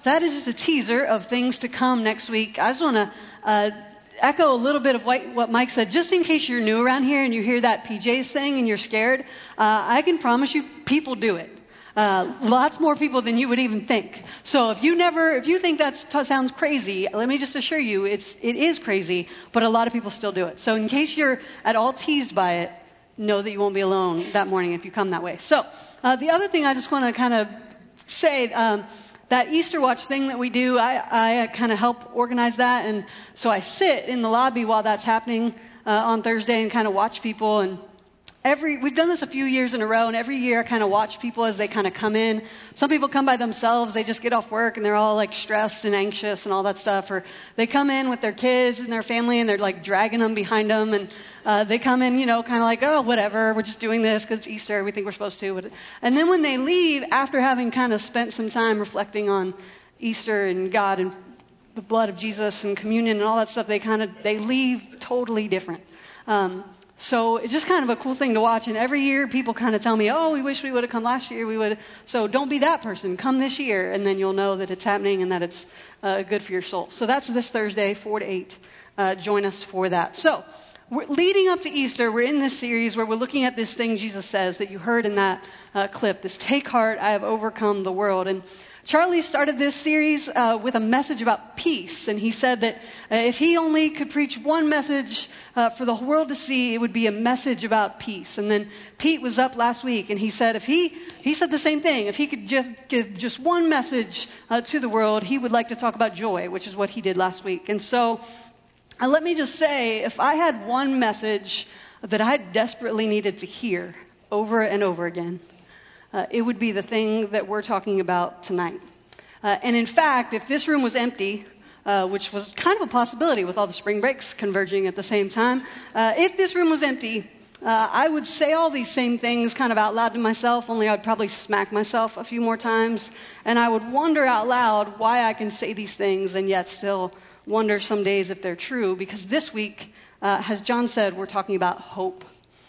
that is just a teaser of things to come next week. I just want to echo a little bit of what Mike said, just in case you're new around here and you hear that PJs thing and you're scared. I can promise you people do it. Lots more people than you would even think. So if you think that sounds crazy, let me just assure you it is crazy, but a lot of people still do it. So in case you're at all teased by it, know that you won't be alone that morning if you come that way. So the other thing I just want to kind of say, that Easter Watch thing that we do, I kind of help organize that. And so I sit in the lobby while that's happening on Thursday and kind of watch people. And we've done this a few years in a row, and every year I kind of watch people as they kind of come in. Some people come by themselves. They just get off work and they're all like stressed and anxious and all that stuff. Or they come in with their kids and their family and they're like dragging them behind them. And they come in, kind of like, oh, whatever, we're just doing this because it's Easter. We think we're supposed to. And then when they leave, after having kind of spent some time reflecting on Easter and God and the blood of Jesus and communion and all that stuff, they leave totally different. So it's just kind of a cool thing to watch. And every year people kind of tell me, oh, we wish we would have come last year. So don't be that person. Come this year. And then you'll know that it's happening and that it's good for your soul. So that's this Thursday, 4 to 8. Join us for that. So leading up to Easter, we're in this series where we're looking at this thing Jesus says that you heard in that clip, this take heart, I have overcome the world. And Charlie started this series with a message about peace, and he said that if he only could preach one message for the world to see, it would be a message about peace. And then Pete was up last week, and he said he said the same thing. If he could give just one message to the world, he would like to talk about joy, which is what he did last week. And so let me just say, if I had one message that I desperately needed to hear over and over again, it would be the thing that we're talking about tonight. And in fact, if this room was empty, which was kind of a possibility with all the spring breaks converging at the same time, if this room was empty, I would say all these same things kind of out loud to myself, only I'd probably smack myself a few more times. And I would wonder out loud why I can say these things and yet still wonder some days if they're true. Because this week, as John said, we're talking about hope.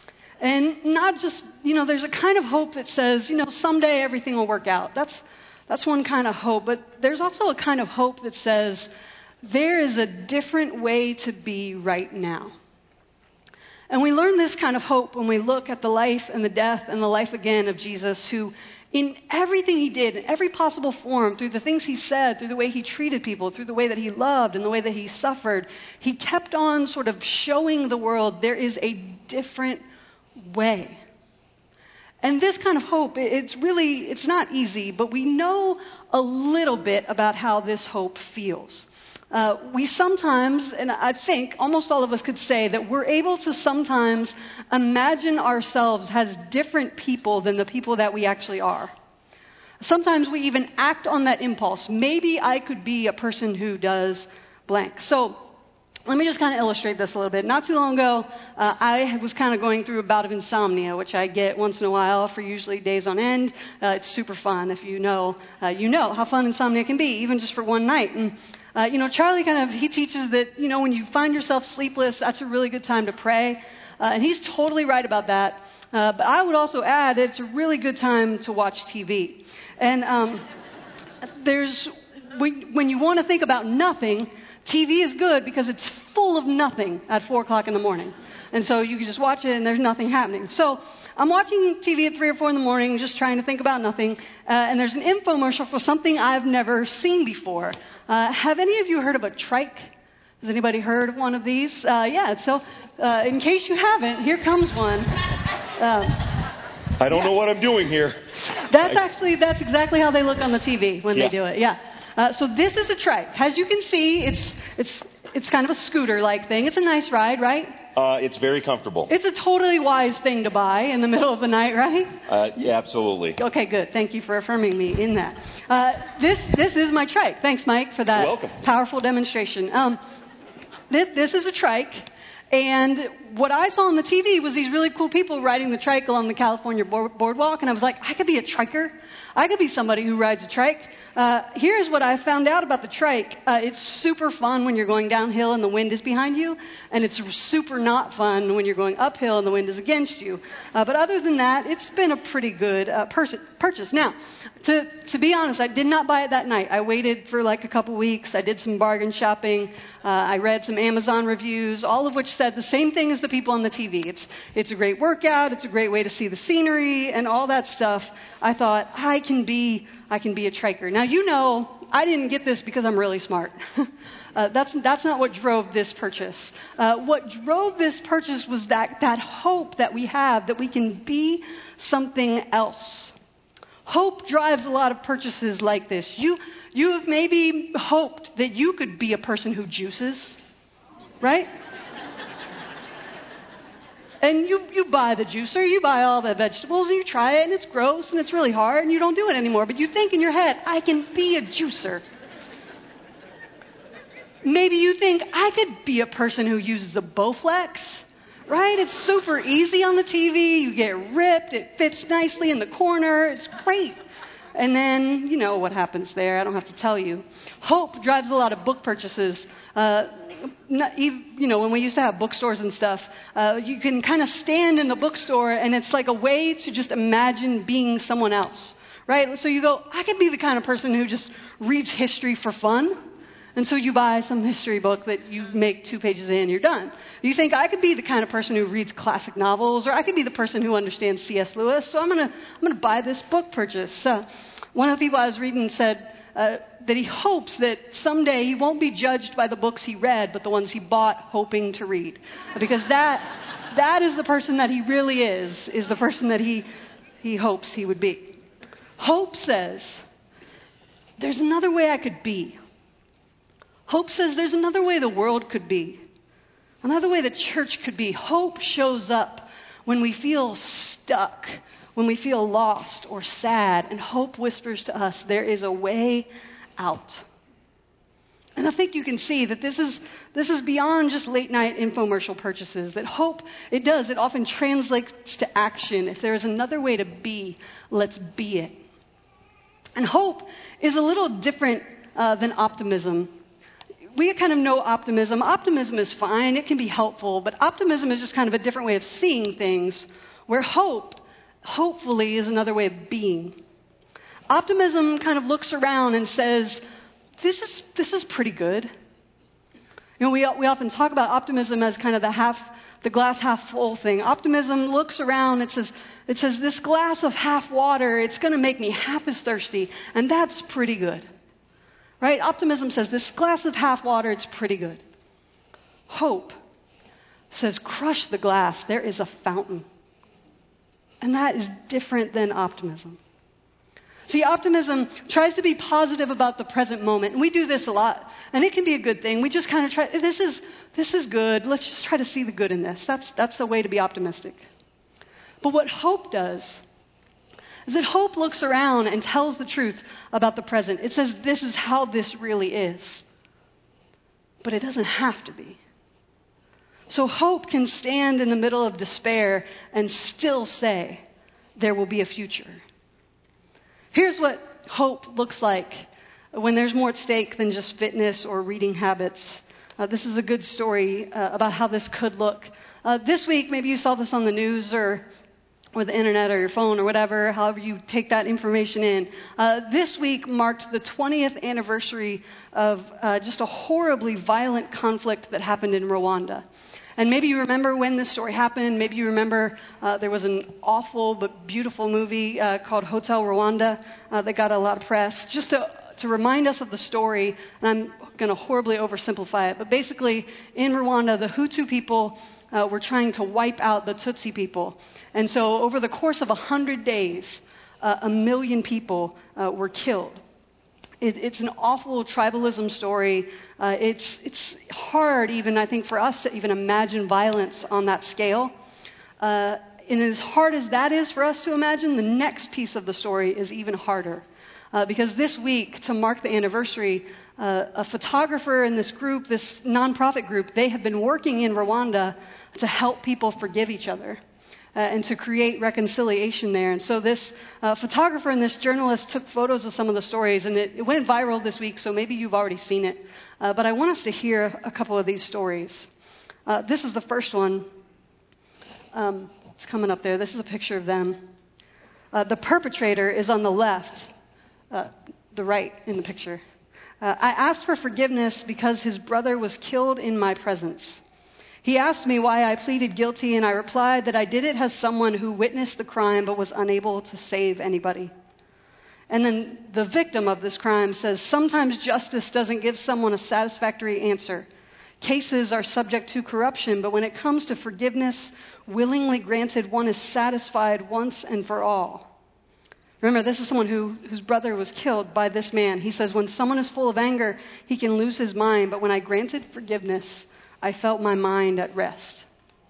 And not just, there's a kind of hope that says, someday everything will work out. That's one kind of hope. But there's also a kind of hope that says there is a different way to be right now. And we learn this kind of hope when we look at the life and the death and the life again of Jesus, who in everything he did, in every possible form, through the things he said, through the way he treated people, through the way that he loved and the way that he suffered, he kept on sort of showing the world there is a different way. And this kind of hope, it's not easy, but we know a little bit about how this hope feels. We sometimes, and I think almost all of us could say that we're able to sometimes imagine ourselves as different people than the people that we actually are. Sometimes we even act on that impulse. Maybe I could be a person who does blank. So let me just kind of illustrate this a little bit. Not too long ago, I was kind of going through a bout of insomnia, which I get once in a while for usually days on end. It's super fun. If you know how fun insomnia can be, even just for one night. And, Charlie he teaches that, when you find yourself sleepless, that's a really good time to pray. And he's totally right about that. But I would also add it's a really good time to watch TV. And when you want to think about nothing, TV is good because it's full of nothing at 4 o'clock in the morning. And so you can just watch it and there's nothing happening. So I'm watching TV at 3 or 4 in the morning, just trying to think about nothing. And there's an infomercial for something I've never seen before. Have any of you heard of a trike? Has anybody heard of one of these? Yeah. So in case you haven't, here comes one. I don't know what I'm doing here. That's exactly how they look on the TV when they do it. Yeah. So this is a trike. As you can see, it's kind of a scooter-like thing. It's a nice ride, right? It's very comfortable. It's a totally wise thing to buy in the middle of the night, right? Yeah, absolutely. Okay, good. Thank you for affirming me in that. This is my trike. Thanks, Mike, for that You're welcome. Powerful demonstration. This is a trike, And what I saw on the TV was these really cool people riding the trike along the California boardwalk. And I was like, I could be a triker. I could be somebody who rides a trike. Here's what I found out about the trike. It's super fun when you're going downhill and the wind is behind you. And it's super not fun when you're going uphill and the wind is against you. But other than that, it's been a pretty good purchase. Now, to be honest, I did not buy it that night. I waited for like a couple weeks. I did some bargain shopping. I read some Amazon reviews, all of which said the same thing as the people on the TV. It's a great workout. It's a great way to see the scenery and all that stuff. I thought, I can be a triker. Now, you know, I didn't get this because I'm really smart. That's not what drove this purchase. What drove this purchase was that hope that we have that we can be something else. Hope drives a lot of purchases like this. You have maybe hoped that you could be a person who juices, right? And you buy the juicer, you buy all the vegetables, and you try it, and it's gross, and it's really hard, and you don't do it anymore. But you think in your head, I can be a juicer. Maybe you think, I could be a person who uses a Bowflex, right? It's super easy on the TV. You get ripped. It fits nicely in the corner. It's great. And then, you know what happens there. I don't have to tell you. Hope drives a lot of book purchases. When we used to have bookstores and stuff, you can kind of stand in the bookstore, and it's like a way to just imagine being someone else, right? So you go, I could be the kind of person who just reads history for fun. And so you buy some history book that you make 2 pages in, you're done. You think, I could be the kind of person who reads classic novels, or I could be the person who understands C.S. Lewis, so I'm gonna buy this book purchase. One of the people I was reading said that he hopes that someday he won't be judged by the books he read, but the ones he bought hoping to read. Because that is the person that he really is the person that he hopes he would be. Hope says, there's another way I could be. Hope says there's another way the world could be, another way the church could be. Hope shows up when we feel stuck, when we feel lost or sad, and hope whispers to us, there is a way out. And I think you can see that this is beyond just late night infomercial purchases, that hope, it often translates to action. If there is another way to be, let's be it. And hope is a little different than optimism. We kind of know optimism. Optimism is fine. It can be helpful. But optimism is just kind of a different way of seeing things, where hope, hopefully, is another way of being. Optimism kind of looks around and says, this is pretty good. You know, we often talk about optimism as kind of the glass half full thing. Optimism looks around. It says this glass of half water, it's going to make me half as thirsty. And that's pretty good. Right? Optimism says, this glass of half water, it's pretty good. Hope says, crush the glass. There is a fountain. And that is different than optimism. See, optimism tries to be positive about the present moment. And we do this a lot. And it can be a good thing. We just kind of try, this is good. Let's just try to see the good in this. That's a way to be optimistic. But what hope does is that hope looks around and tells the truth about the present. It says, this is how this really is. But it doesn't have to be. So hope can stand in the middle of despair and still say, there will be a future. Here's what hope looks like when there's more at stake than just fitness or reading habits. This is a good story about how this could look. This week, maybe you saw this on the news or the internet or your phone or whatever, however you take that information in. This week marked the 20th anniversary of just a horribly violent conflict that happened in Rwanda. And maybe you remember when this story happened. Maybe you remember there was an awful but beautiful movie called Hotel Rwanda that got a lot of press. Just to remind us of the story, and I'm going to horribly oversimplify it, but basically in Rwanda, the Hutu people were trying to wipe out the Tutsi people. And so over the course of 100 days, 1 million people were killed. It's an awful tribalism story. It's hard even, I think, for us to even imagine violence on that scale. And as hard as that is for us to imagine, the next piece of the story is even harder. Because this week, to mark the anniversary, a photographer in this group, this nonprofit group, they have been working in Rwanda to help people forgive each other and to create reconciliation there. And so this photographer and this journalist took photos of some of the stories, and it went viral this week, so maybe you've already seen it. But I want us to hear a couple of these stories. This is the first one. It's coming up there. This is a picture of them. The perpetrator is on the left, the right in the picture. I asked for forgiveness because his brother was killed in my presence. He asked me why I pleaded guilty, and I replied that I did it as someone who witnessed the crime but was unable to save anybody. And then the victim of this crime says, sometimes justice doesn't give someone a satisfactory answer. Cases are subject to corruption, but when it comes to forgiveness, willingly granted, one is satisfied once and for all. Remember, this is someone whose brother was killed by this man. He says, when someone is full of anger, he can lose his mind, but when I granted forgiveness, I felt my mind at rest.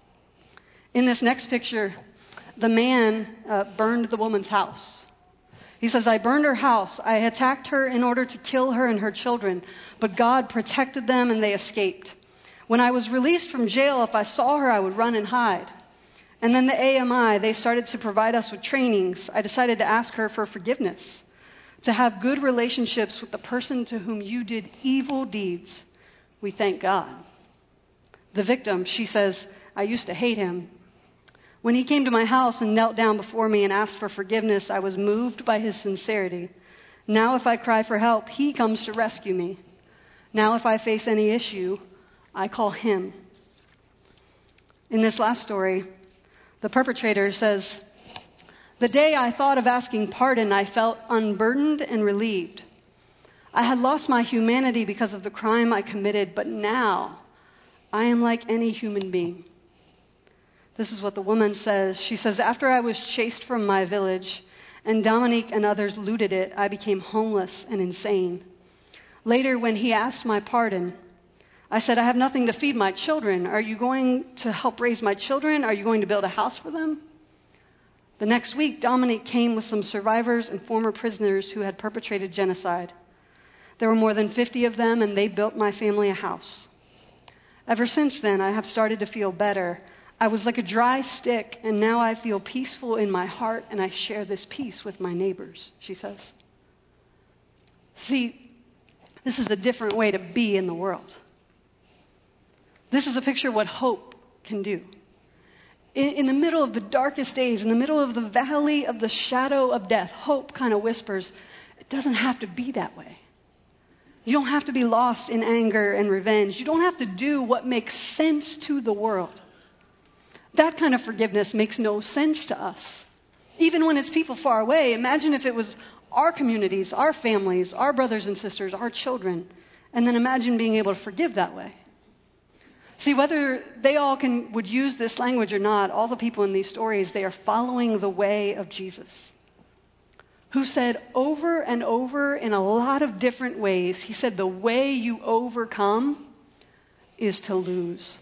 In this next picture, the man burned the woman's house. He says, I burned her house. I attacked her in order to kill her and her children, but God protected them and they escaped. When I was released from jail, if I saw her, I would run and hide. And then the AMI, they started to provide us with trainings. I decided to ask her for forgiveness, to have good relationships with the person to whom you did evil deeds. We thank God. The victim, she says, I used to hate him. When he came to my house and knelt down before me and asked for forgiveness, I was moved by his sincerity. Now if I cry for help, he comes to rescue me. Now if I face any issue, I call him. In this last story, the perpetrator says, the day I thought of asking pardon, I felt unburdened and relieved. I had lost my humanity because of the crime I committed, but now I am like any human being. This is what the woman says. She says, after I was chased from my village and Dominique and others looted it, I became homeless and insane. Later, when he asked my pardon, I said, I have nothing to feed my children. Are you going to help raise my children? Are you going to build a house for them? The next week, Dominique came with some survivors and former prisoners who had perpetrated genocide. There were more than 50 of them, and they built my family a house. Ever since then, I have started to feel better. I was like a dry stick, and now I feel peaceful in my heart, and I share this peace with my neighbors, she says. See, this is a different way to be in the world. This is a picture of what hope can do. In the middle of the darkest days, in the middle of the valley of the shadow of death, hope kind of whispers, it doesn't have to be that way. You don't have to be lost in anger and revenge. You don't have to do what makes sense to the world. That kind of forgiveness makes no sense to us. Even when it's people far away, imagine if it was our communities, our families, our brothers and sisters, our children, and then imagine being able to forgive that way. See, whether they all would use this language or not, all the people in these stories, they are following the way of Jesus, who said over and over in a lot of different ways, he said, the way you overcome is to lose.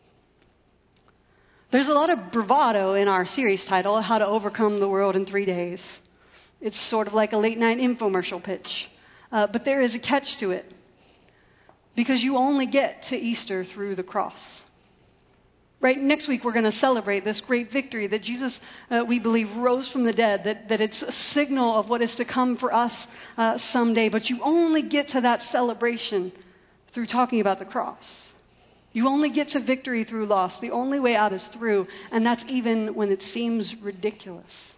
There's a lot of bravado in our series title, How to Overcome the World in 3 Days. It's sort of like a late night infomercial pitch. But there is a catch to it. Because you only get to Easter through the cross. Right? Next week we're going to celebrate this great victory that Jesus, we believe, rose from the dead, that it's a signal of what is to come for us someday. But you only get to that celebration through talking about the cross. You only get to victory through loss. The only way out is through, and that's even when it seems ridiculous.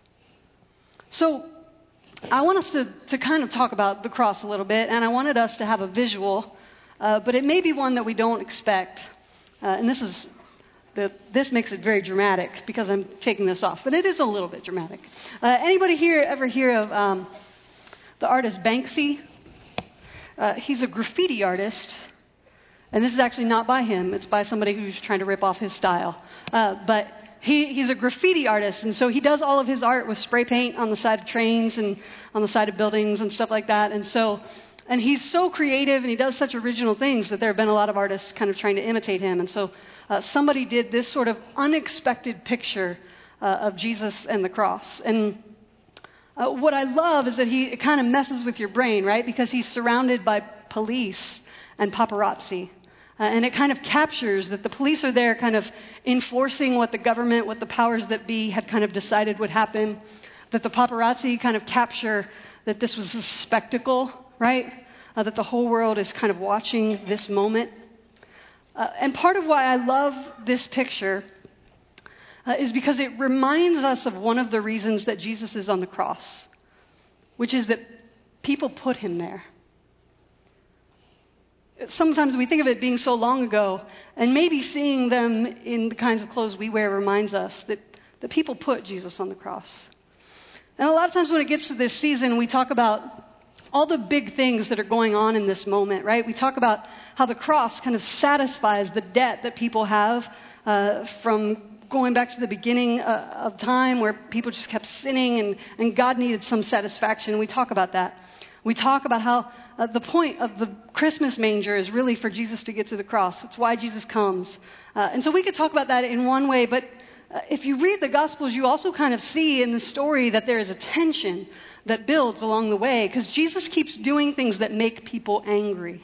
So I want us to kind of talk about the cross a little bit, and I wanted us to have a visual. But it may be one that we don't expect. And this makes it very dramatic because I'm taking this off. But it is a little bit dramatic. Anybody here ever hear of the artist Banksy? He's a graffiti artist. And this is actually not by him. It's by somebody who's trying to rip off his style. But he's a graffiti artist. And so he does all of his art with spray paint on the side of trains and on the side of buildings and stuff like that. And he's so creative and he does such original things that there have been a lot of artists kind of trying to imitate him. And so somebody did this sort of unexpected picture of Jesus and the cross. And what I love is that it kind of messes with your brain, right? Because he's surrounded by police and paparazzi. And it kind of captures that the police are there kind of enforcing what the government, what the powers that be had kind of decided would happen. That the paparazzi kind of capture that this was a spectacle, right? That the whole world is kind of watching this moment. And part of why I love this picture is because it reminds us of one of the reasons that Jesus is on the cross, which is that people put him there. Sometimes we think of it being so long ago, and maybe seeing them in the kinds of clothes we wear reminds us that the people put Jesus on the cross. And a lot of times when it gets to this season, we talk about all the big things that are going on in this moment, right? We talk about how the cross kind of satisfies the debt that people have from going back to the beginning of time where people just kept sinning and God needed some satisfaction. We talk about that. We talk about how the point of the Christmas manger is really for Jesus to get to the cross. It's why Jesus comes. And so we could talk about that in one way, but if you read the Gospels, you also kind of see in the story that there is a tension that builds along the way because Jesus keeps doing things that make people angry.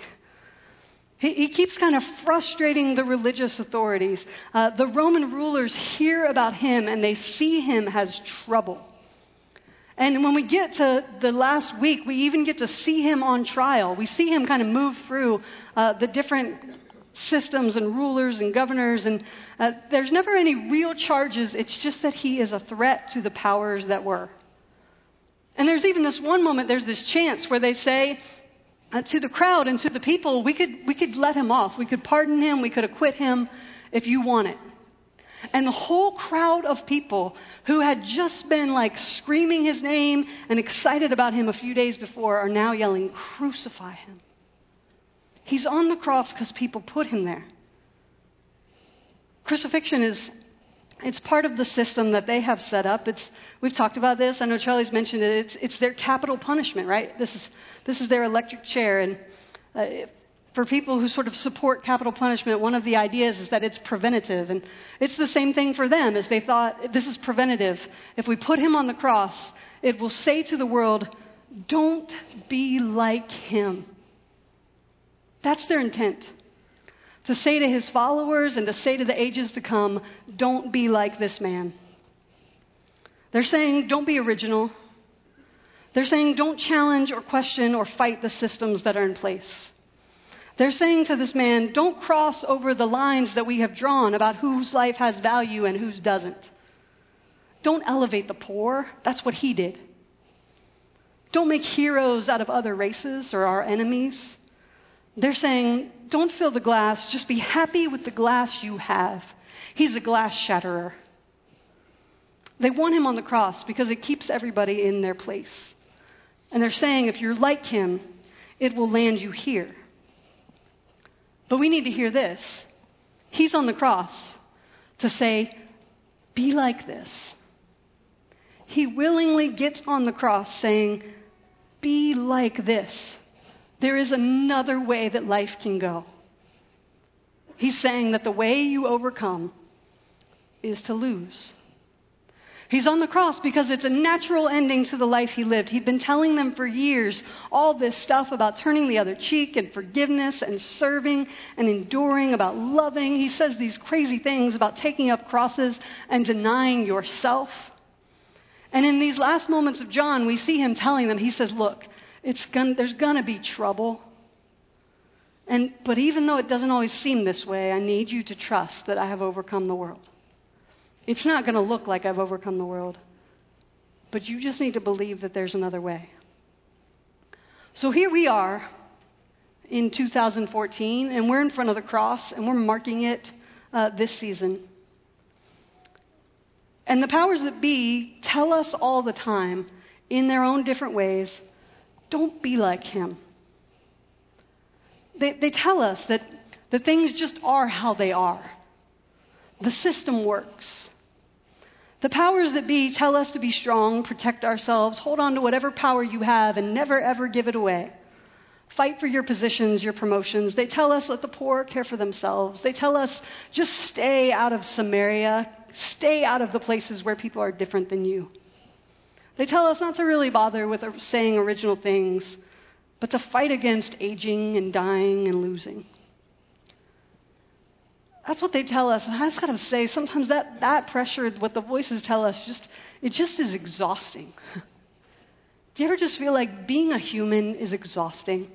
He keeps kind of frustrating the religious authorities. The Roman rulers hear about him and they see him as trouble. And when we get to the last week, we even get to see him on trial. We see him kind of move through the different systems and rulers and governors. And there's never any real charges. It's just that he is a threat to the powers that were. And there's even this one moment, there's this chance where they say to the crowd and to the people, we could let him off. We could pardon him. We could acquit him if you want it. And the whole crowd of people who had just been like screaming his name and excited about him a few days before are now yelling, crucify him. He's on the cross because people put him there. Crucifixion it's part of the system that they have set up. We've talked about this. I know Charlie's mentioned it. It's their capital punishment, right? This is their electric chair. And for people who sort of support capital punishment, one of the ideas is that it's preventative. And it's the same thing for them, as they thought this is preventative. If we put him on the cross, it will say to the world, don't be like him. That's their intent. To say to his followers and to say to the ages to come, don't be like this man. They're saying, don't be original. They're saying, don't challenge or question or fight the systems that are in place. They're saying to this man, don't cross over the lines that we have drawn about whose life has value and whose doesn't. Don't elevate the poor. That's what he did. Don't make heroes out of other races or our enemies. They're saying, don't fill the glass, just be happy with the glass you have. He's a glass shatterer. They want him on the cross because it keeps everybody in their place. And they're saying, if you're like him, it will land you here. But we need to hear this. He's on the cross to say, be like this. He willingly gets on the cross saying, be like this. There is another way that life can go. He's saying that the way you overcome is to lose. He's on the cross because it's a natural ending to the life he lived. He'd been telling them for years all this stuff about turning the other cheek and forgiveness and serving and enduring, about loving. He says these crazy things about taking up crosses and denying yourself. And in these last moments of John, we see him telling them, he says, look, there's gonna be trouble. But even though it doesn't always seem this way, I need you to trust that I have overcome the world. It's not going to look like I've overcome the world, but you just need to believe that there's another way. So here we are in 2014, and we're in front of the cross, and we're marking it this season. And the powers that be tell us all the time, in their own different ways, don't be like him. They tell us that things just are how they are. The system works. The powers that be tell us to be strong, protect ourselves, hold on to whatever power you have, and never ever give it away. fight for your positions, your promotions. They tell us let the poor care for themselves. They tell us just stay out of Samaria, stay out of the places where people are different than you. They tell us not to really bother with saying original things, but to fight against aging and dying and losing. That's what they tell us. And I just got to say, sometimes that pressure, what the voices tell us, it just is exhausting. Do you ever just feel like being a human is exhausting?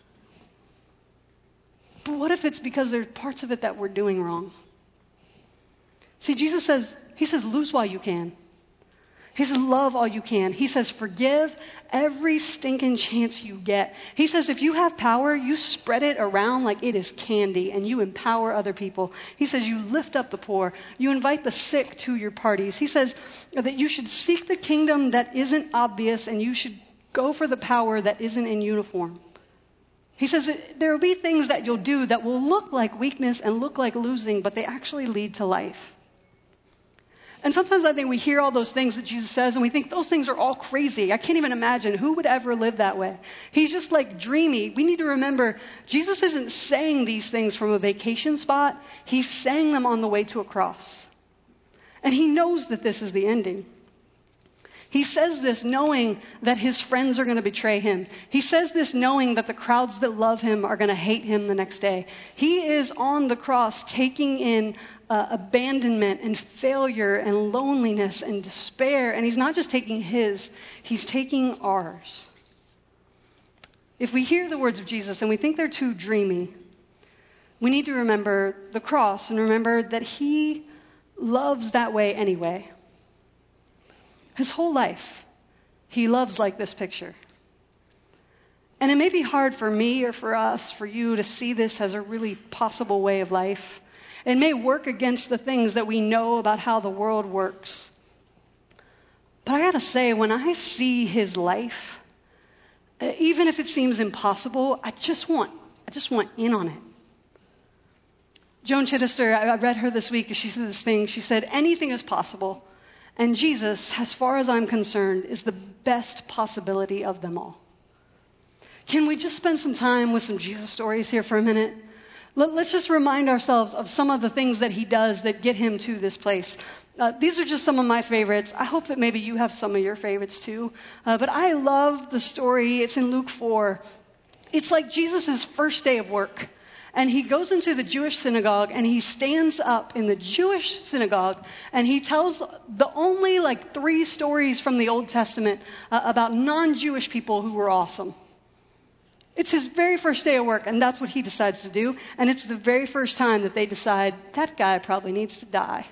But what if it's because there's parts of it that we're doing wrong? See, Jesus says, he says, lose while you can. He says, love all you can. He says, forgive every stinking chance you get. He says, if you have power, you spread it around like it is candy and you empower other people. He says, you lift up the poor. You invite the sick to your parties. He says that you should seek the kingdom that isn't obvious and you should go for the power that isn't in uniform. He says that there will be things that you'll do that will look like weakness and look like losing, but they actually lead to life. And sometimes I think we hear all those things that Jesus says and we think those things are all crazy. I can't even imagine who would ever live that way. He's just like dreamy. We need to remember Jesus isn't saying these things from a vacation spot. He's saying them on the way to a cross. And he knows that this is the ending. He says this knowing that his friends are going to betray him. He says this knowing that the crowds that love him are going to hate him the next day. He is on the cross taking in abandonment and failure and loneliness and despair. And he's not just taking his, he's taking ours. If we hear the words of Jesus and we think they're too dreamy, we need to remember the cross and remember that he loves that way anyway. His whole life, he loves like this picture. And it may be hard for me or for us, for you to see this as a really possible way of life. It may work against the things that we know about how the world works. But I gotta say, when I see his life, even if it seems impossible, I just want in on it. Joan Chittister, I read her this week, she said this thing. She said, anything is possible. And Jesus, as far as I'm concerned, is the best possibility of them all. Can we just spend some time with some Jesus stories here for a minute? Let's just remind ourselves of some of the things that he does that get him to this place. These are just some of my favorites. I hope that maybe you have some of your favorites too. But I love the story. It's in Luke 4. It's like Jesus' first day of work. And he goes into the Jewish synagogue and he stands up in the Jewish synagogue and he tells the only 3 stories from the Old Testament about non-Jewish people who were awesome. It's his very first day of work and that's what he decides to do. And it's the very first time that they decide that guy probably needs to die.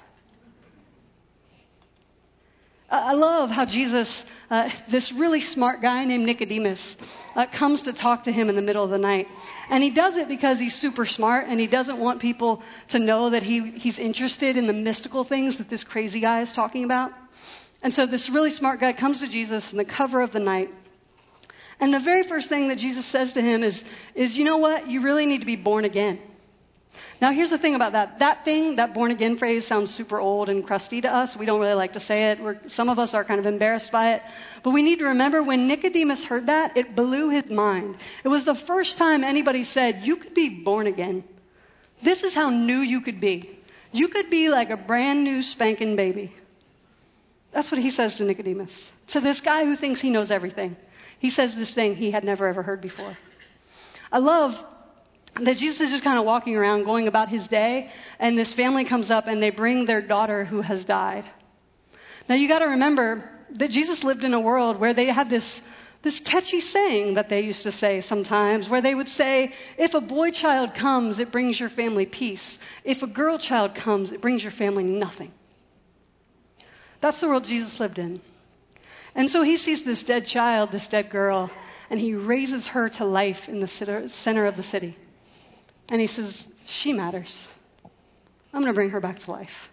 I love how Jesus, this really smart guy named Nicodemus, comes to talk to him in the middle of the night. And he does it because he's super smart and he doesn't want people to know that he's interested in the mystical things that this crazy guy is talking about. And so this really smart guy comes to Jesus in the cover of the night. And the very first thing that Jesus says to him is you know what? You really need to be born again. Now, here's the thing about that. That born again phrase sounds super old and crusty to us. We don't really like to say it. Some of us are kind of embarrassed by it. But we need to remember when Nicodemus heard that, it blew his mind. It was the first time anybody said, you could be born again. This is how new you could be. You could be like a brand new spanking baby. That's what he says to Nicodemus. To this guy who thinks he knows everything. He says this thing he had never ever heard before. I love that Jesus is just kind of walking around going about his day, and this family comes up and they bring their daughter who has died. Now you got to remember that Jesus lived in a world where they had this catchy saying that they used to say sometimes, where they would say, if a boy child comes, it brings your family peace. If a girl child comes, it brings your family nothing. That's the world Jesus lived in. And so he sees this dead child, this dead girl, and he raises her to life in the center of the city. And he says, she matters. I'm going to bring her back to life.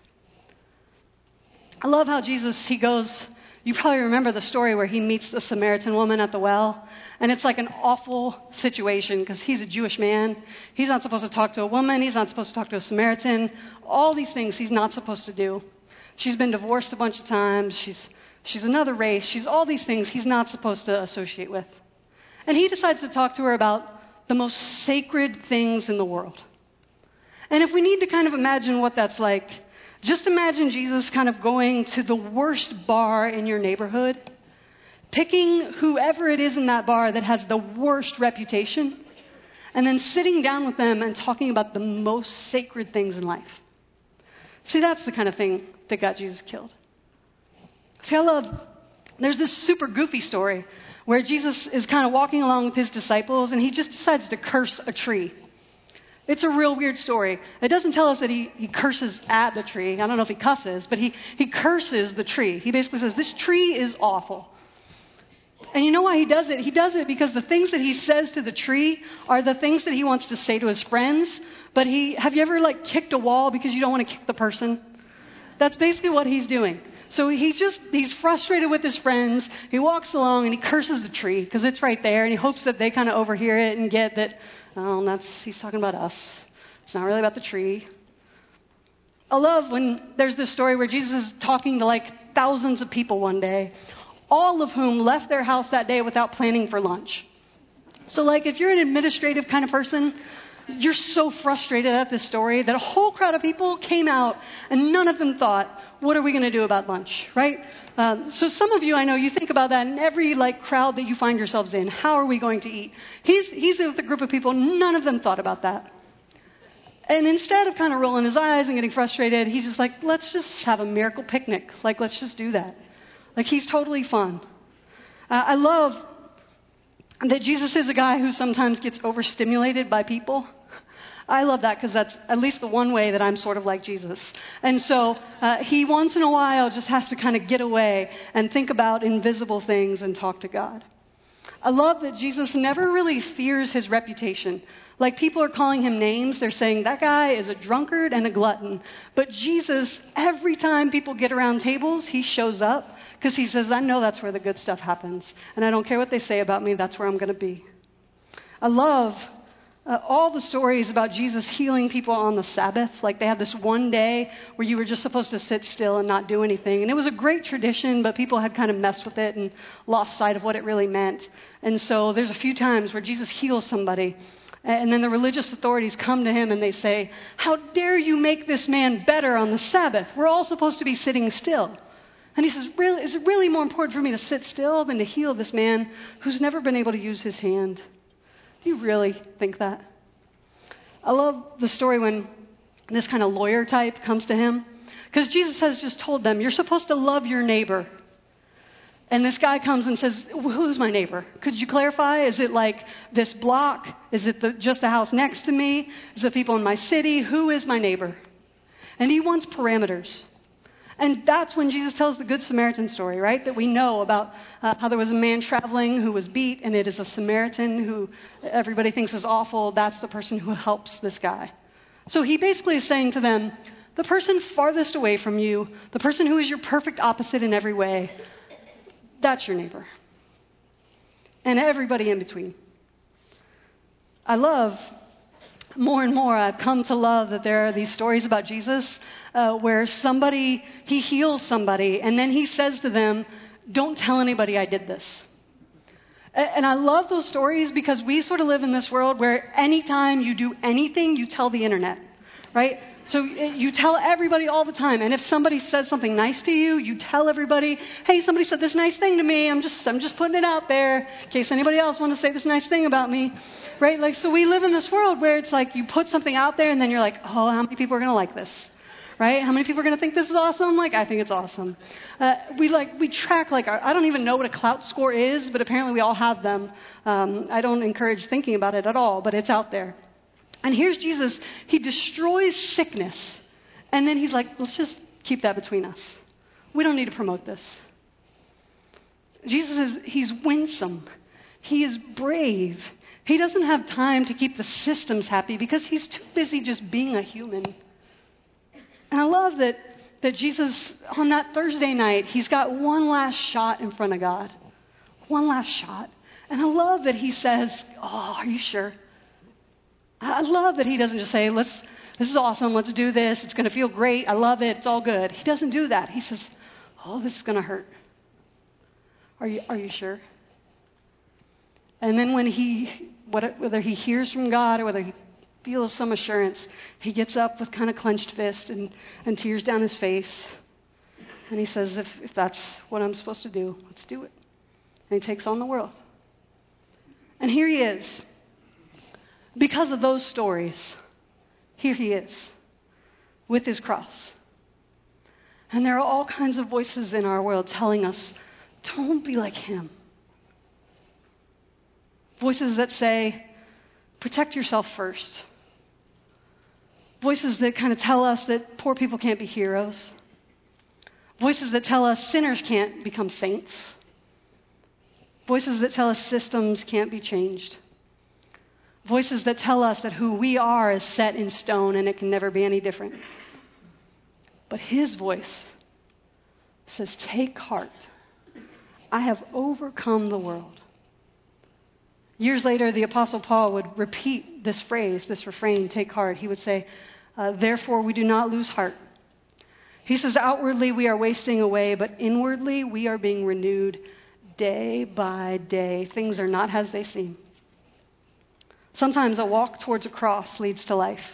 I love how Jesus, he goes, you probably remember the story where he meets the Samaritan woman at the well. And it's like an awful situation because he's a Jewish man. He's not supposed to talk to a woman. He's not supposed to talk to a Samaritan. All these things he's not supposed to do. She's been divorced a bunch of times. She's another race. She's all these things he's not supposed to associate with. And he decides to talk to her about the most sacred things in the world. And if we need to kind of imagine what that's like, just imagine Jesus kind of going to the worst bar in your neighborhood, picking whoever it is in that bar that has the worst reputation, and then sitting down with them and talking about the most sacred things in life. See, that's the kind of thing that got Jesus killed. See, there's this super goofy story where Jesus is kind of walking along with his disciples and he just decides to curse a tree. It's a real weird story. It doesn't tell us that he curses at the tree. I don't know if he cusses, but he curses the tree. He basically says, this tree is awful. And you know why he does it? He does it because the things that he says to the tree are the things that he wants to say to his friends. But have you ever kicked a wall because you don't want to kick the person? That's basically what he's doing. So he's frustrated with his friends. He walks along and he curses the tree because it's right there, and he hopes that they kind of overhear it and get that, he's talking about us. It's not really about the tree. I love when there's this story where Jesus is talking to thousands of people one day, all of whom left their house that day without planning for lunch. So if you're an administrative kind of person, you're so frustrated at this story that a whole crowd of people came out and none of them thought, what are we going to do about lunch, right? So some of you, I know, you think about that in every crowd that you find yourselves in. How are we going to eat? He's with a group of people. None of them thought about that. And instead of kind of rolling his eyes and getting frustrated, he's just let's just have a miracle picnic. Let's just do that. He's totally fun. I love that Jesus is a guy who sometimes gets overstimulated by people. I love that because that's at least the one way that I'm sort of like Jesus. And so he once in a while just has to kind of get away and think about invisible things and talk to God. I love that Jesus never really fears his reputation. People are calling him names. They're saying, that guy is a drunkard and a glutton. But Jesus, every time people get around tables, he shows up because he says, I know that's where the good stuff happens. And I don't care what they say about me. That's where I'm going to be. I love all the stories about Jesus healing people on the Sabbath. They had this one day where you were just supposed to sit still and not do anything. And it was a great tradition, but people had kind of messed with it and lost sight of what it really meant. And so there's a few times where Jesus heals somebody. And then the religious authorities come to him and they say, how dare you make this man better on the Sabbath? We're all supposed to be sitting still. And he says, really, is it really more important for me to sit still than to heal this man who's never been able to use his hand? Do you really think that? I love the story when this kind of lawyer type comes to him. Because Jesus has just told them, you're supposed to love your neighbor. And this guy comes and says, who's my neighbor? Could you clarify? Is it this block? Is it just the house next to me? Is it people in my city? Who is my neighbor? And he wants parameters. And that's when Jesus tells the Good Samaritan story, right? That we know about how there was a man traveling who was beat, and it is a Samaritan who everybody thinks is awful. That's the person who helps this guy. So he basically is saying to them, the person farthest away from you, the person who is your perfect opposite in every way, that's your neighbor. And everybody in between. I love, more and more, I've come to love that there are these stories about Jesus where he heals somebody, and then he says to them, don't tell anybody I did this. And I love those stories because we sort of live in this world where anytime you do anything, you tell the internet, right? So you tell everybody all the time. And if somebody says something nice to you, you tell everybody, hey, somebody said this nice thing to me. I'm just putting it out there in case anybody else wants to say this nice thing about me, right? So we live in this world where it's you put something out there and then you're like, oh, how many people are going to like this? Right? How many people are going to think this is awesome? I think it's awesome. We track I don't even know what a clout score is, but apparently we all have them. I don't encourage thinking about it at all, but it's out there. And here's Jesus. He destroys sickness. And then he's let's just keep that between us. We don't need to promote this. He's winsome. He is brave. He doesn't have time to keep the systems happy because he's too busy just being a human. And I love that Jesus, on that Thursday night, he's got one last shot in front of God. One last shot. And I love that he says, oh, are you sure? I love that he doesn't just say, this is awesome, let's do this, it's going to feel great, I love it, it's all good. He doesn't do that. He says, oh, this is going to hurt. Are you sure? And then whether he hears from God or whether he feels some assurance, he gets up with kind of clenched fist and tears down his face. And he says, if that's what I'm supposed to do, let's do it. And he takes on the world. And here he is. Because of those stories, here he is with his cross. And there are all kinds of voices in our world telling us, don't be like him. Voices that say, protect yourself first. Voices that kind of tell us that poor people can't be heroes. Voices that tell us sinners can't become saints. Voices that tell us systems can't be changed. Voices that tell us that who we are is set in stone and it can never be any different. But his voice says, take heart. I have overcome the world. Years later, the Apostle Paul would repeat this phrase, this refrain, take heart. He would say, therefore we do not lose heart. He says, outwardly we are wasting away, but inwardly we are being renewed day by day. Things are not as they seem. Sometimes a walk towards a cross leads to life.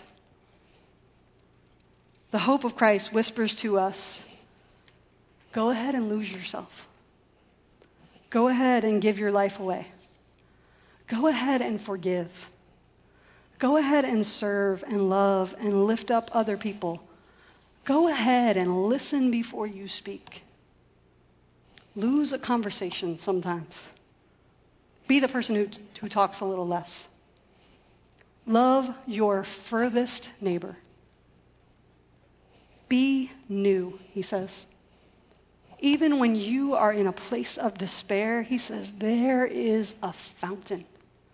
The hope of Christ whispers to us, go ahead and lose yourself. Go ahead and give your life away. Go ahead and forgive. Go ahead and serve and love and lift up other people. Go ahead and listen before you speak. Lose a conversation sometimes. Be the person who talks a little less. Love your furthest neighbor. Be new, he says. Even when you are in a place of despair, he says, there is a fountain.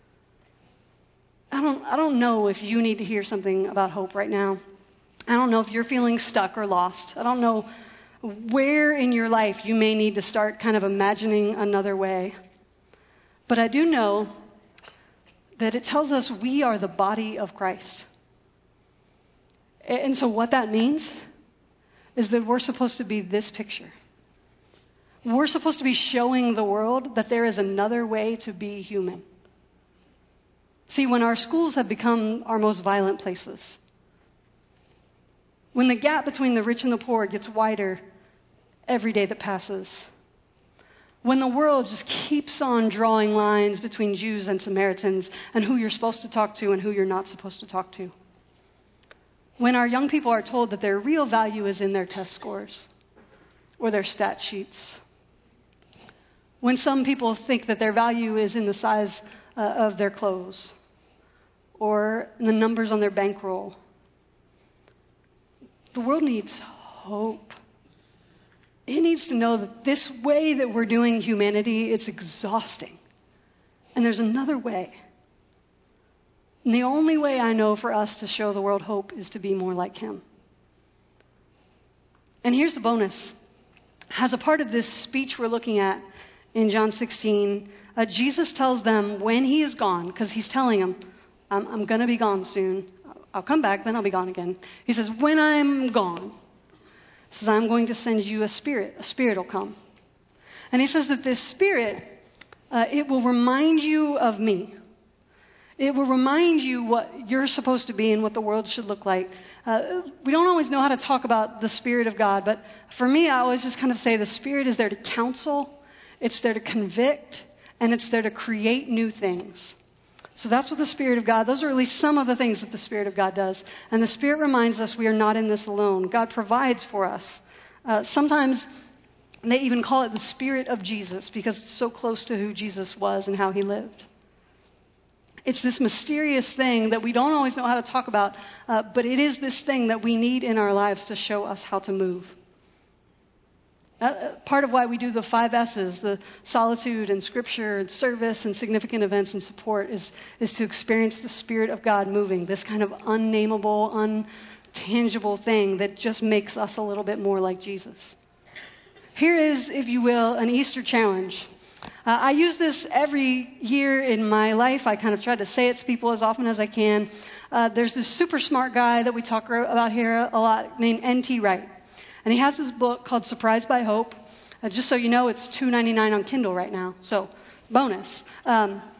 I don't know if you need to hear something about hope right now. I don't know if you're feeling stuck or lost. I don't know where in your life you may need to start kind of imagining another way. But I do know that it tells us we are the body of Christ. And so what that means is that we're supposed to be this picture. We're supposed to be showing the world that there is another way to be human. See, when our schools have become our most violent places, when the gap between the rich and the poor gets wider every day that passes, when the world just keeps on drawing lines between Jews and Samaritans and who you're supposed to talk to and who you're not supposed to talk to, when our young people are told that their real value is in their test scores or their stat sheets, when some people think that their value is in the size of their clothes or in the numbers on their bankroll, the world needs hope. It needs to know that this way that we're doing humanity, it's exhausting. And there's another way. And the only way I know for us to show the world hope is to be more like him. And here's the bonus. As a part of this speech we're looking at in John 16, Jesus tells them when he is gone, because he's telling them, I'm going to be gone soon. I'll come back, then I'll be gone again. He says, when I'm gone, he says, I'm going to send you a spirit. A spirit will come. And he says that this spirit, it will remind you of me. It will remind you what you're supposed to be and what the world should look like. We don't always know how to talk about the Spirit of God, but for me, I always just kind of say the Spirit is there to counsel, it's there to convict, and it's there to create new things. So that's what the Spirit of God, those are at least some of the things that the Spirit of God does. And the Spirit reminds us we are not in this alone. God provides for us. Sometimes they even call it the Spirit of Jesus because it's so close to who Jesus was and how he lived. It's this mysterious thing that we don't always know how to talk about, but it is this thing that we need in our lives to show us how to move. Part of why we do the 5 S's, the solitude and scripture and service and significant events and support, is to experience the Spirit of God moving, this kind of unnameable, untangible thing that just makes us a little bit more like Jesus. Here is, if you will, an Easter challenge. I use this every year in my life. I kind of try to say it to people as often as I can. There's this super smart guy that we talk about here a lot named N.T. Wright. And he has this book called Surprised by Hope. Just so you know, it's $2.99 on Kindle right now. So, bonus.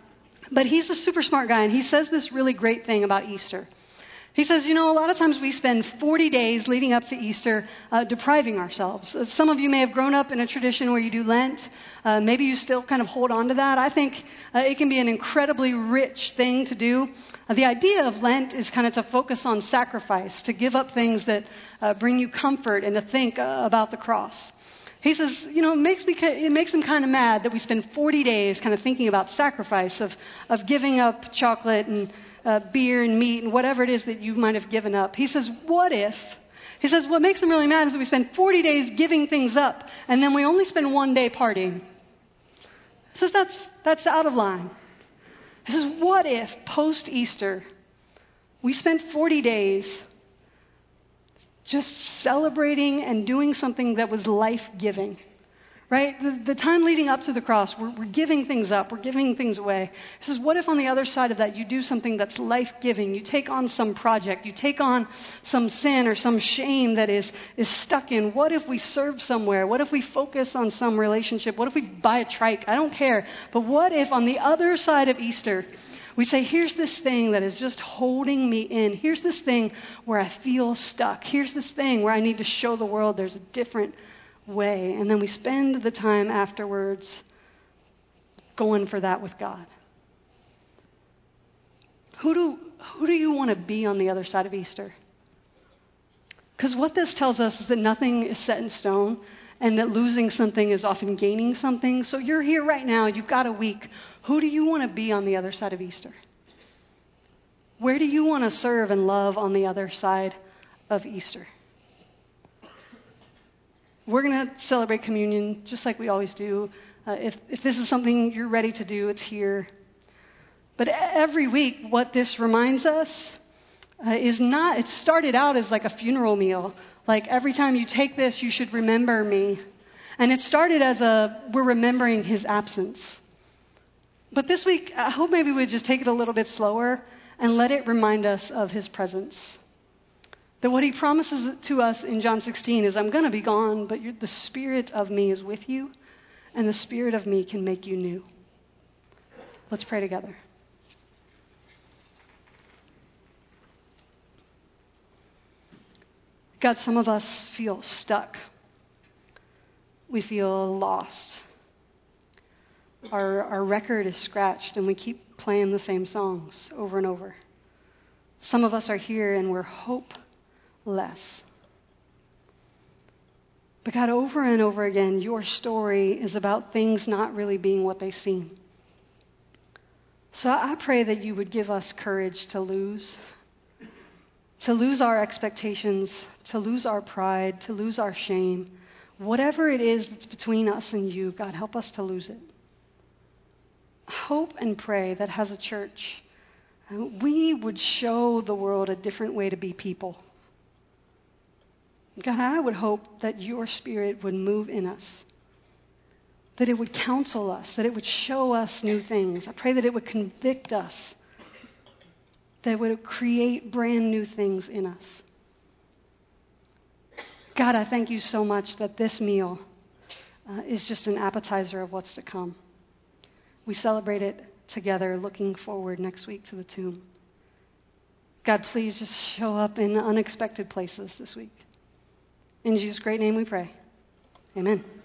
But he's a super smart guy, and he says this really great thing about Easter. He says, a lot of times we spend 40 days leading up to Easter depriving ourselves. Some of you may have grown up in a tradition where you do Lent. Maybe you still kind of hold on to that. I think it can be an incredibly rich thing to do. The idea of Lent is kind of to focus on sacrifice, to give up things that bring you comfort, and to think about the cross. He says, it makes him kind of mad that we spend 40 days kind of thinking about sacrifice, of giving up chocolate and beer and meat and whatever it is that you might have given up. He says, what makes him really mad is that we spend 40 days giving things up, and then we only spend one day partying. He says, that's out of line. He says, what if post-Easter we spent 40 days just celebrating and doing something that was life-giving? Right? The time leading up to the cross, we're giving things up. We're giving things away. He says, what if on the other side of that you do something that's life-giving? You take on some project. You take on some sin or some shame that is stuck in. What if we serve somewhere? What if we focus on some relationship? What if we buy a trike? I don't care. But what if on the other side of Easter, we say, here's this thing that is just holding me in. Here's this thing where I feel stuck. Here's this thing where I need to show the world there's a different way. And then we spend the time afterwards going for that with God. Who do you want to be on the other side of Easter? Because what this tells us is that nothing is set in stone, and that losing something is often gaining something. So you're here right now, you've got a week. Who do you want to be on the other side of Easter? Where do you want to serve and love on the other side of Easter? We're going to celebrate communion just like we always do. If this is something you're ready to do, it's here. But every week, what this reminds us is not, it started out as like a funeral meal. Like every time you take this, you should remember me. And it started as we're remembering his absence. But this week, I hope maybe we'd just take it a little bit slower and let it remind us of his presence. That what he promises to us in John 16 is, I'm going to be gone, but the Spirit of me is with you, and the Spirit of me can make you new. Let's pray together. God, some of us feel stuck. We feel lost. Our record is scratched, and we keep playing the same songs over and over. Some of us are here, and we're hopeless. But God, over and over again, your story is about things not really being what they seem. So I pray that you would give us courage to lose our expectations, to lose our pride, to lose our shame. Whatever it is that's between us and you, God, help us to lose it. Hope and pray that as a church, we would show the world a different way to be people. God, I would hope that your Spirit would move in us, that it would counsel us, that it would show us new things. I pray that it would convict us, that it would create brand new things in us. God, I thank you so much that this meal is just an appetizer of what's to come. We celebrate it together, looking forward next week to the tomb. God, please just show up in unexpected places this week. In Jesus' great name we pray. Amen.